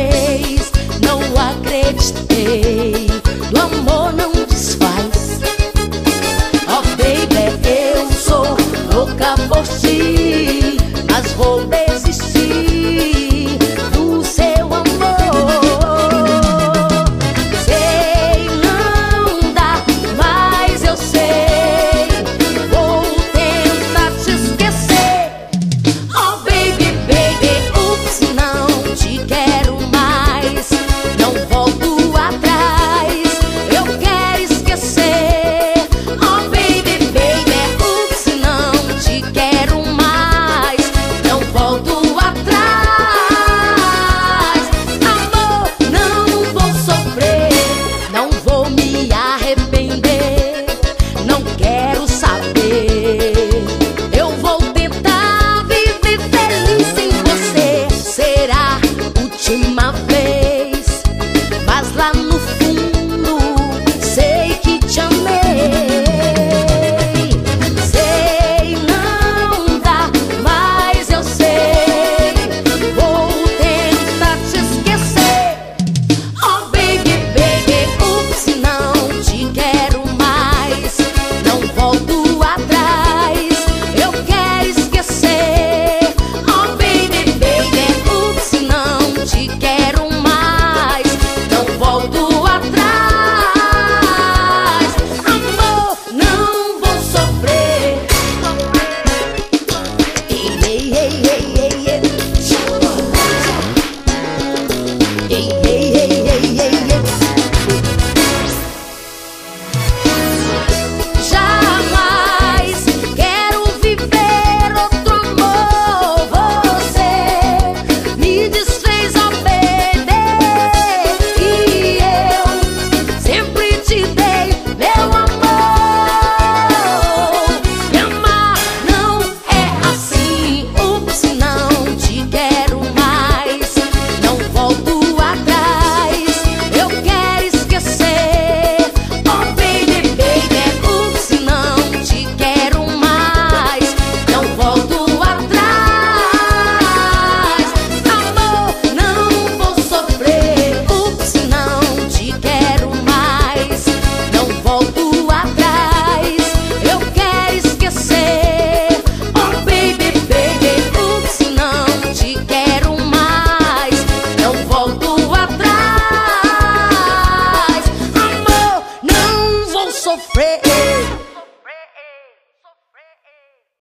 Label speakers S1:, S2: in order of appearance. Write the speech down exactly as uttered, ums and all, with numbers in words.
S1: vez não acreditei. O amor não desfaz. Oh baby, eu sou louca por ti, mas vou desistir do seu amor. Sei, não dá, mas eu sei, vou tentar te esquecer. Oh baby, baby, ups, não te quero mais, não volto atrás, eu quero esquecer. Oh baby, baby, ups, não te quero mais, não volto atrás. Amor, não vou sofrer, não vou me arrepender, não quero saber. Eu vou tentar viver feliz sem você. Será a última vez, mas lá no fundo sei que te amei. Sei, não dá, mas eu sei, vou tentar te esquecer. Oh baby, baby, ups, não te quero mais, não volto atrás, eu quero esquecer. Oh baby, baby, ups, não te quero mais, não volto atrás. Amor, não vou sofrer. Ei, ei, ei, ei, ei, ei. Ei,